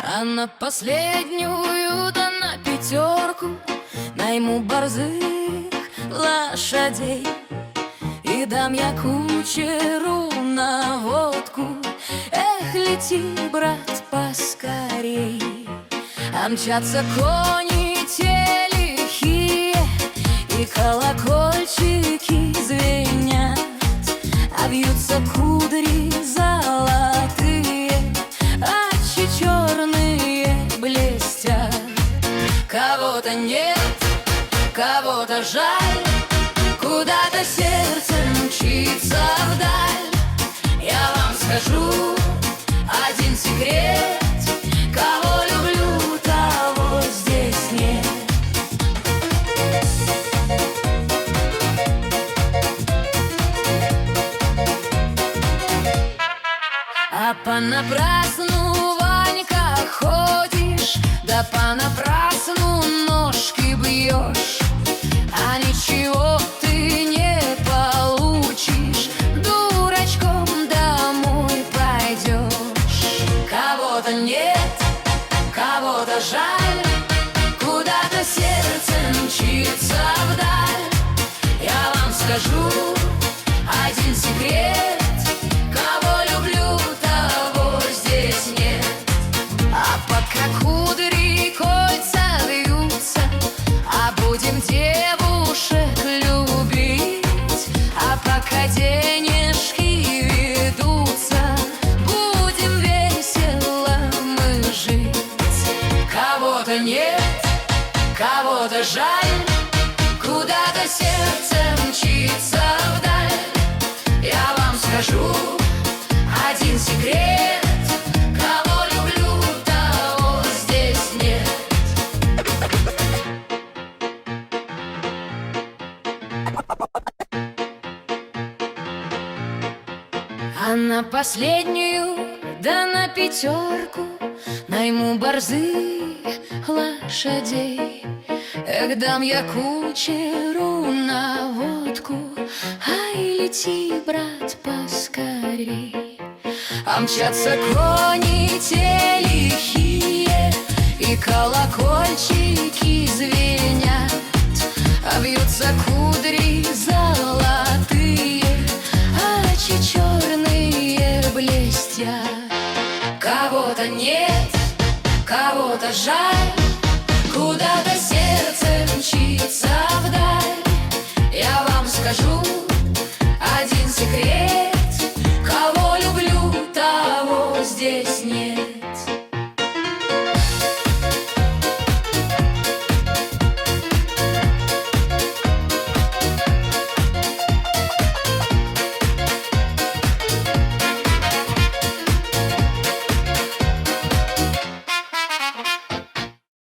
А на последнюю, да на пятерку найму борзых лошадей и дам я кучеру на водку. Эх, лети, брат, поскорей. А мчатся кони те лихие, и колокольчики звенят, а вьются кудри золотые, очи черные блестят. Кого-то нет, кого-то жаль, куда-то сердце мчится вдаль. Я вам скажу один секрет: кого люблю, того здесь нет. А понапрасну, Ванька, ходишь, да понапрасну ножки бьешь, а ничего ты не получишь, дурачком домой пойдешь. Кого-то нет, кого-то жаль, куда-то сердце мчится вдаль. Я вам скажу один секрет: кого люблю, того здесь нет. А пока кудри кольца вьются, а будем девушек любить, а пока денежки ведутся, будем весело мы жить. Кого-то нет, кого-то жаль, куда-то сердце мчится вдаль. Я вам скажу один секрет: кого люблю, того здесь нет. А на последнюю, да на пятерку найму борзых лошадей. Эх, дам я кучеру на водку, ай, лети, брат, поскорей. А мчатся кони те лихие, и колокольчики звенят, а вьются кудри золотые, очи черные блестят. Кого-то нет, кого-то жаль, куда-то сердце мчится вдаль. Я вам скажу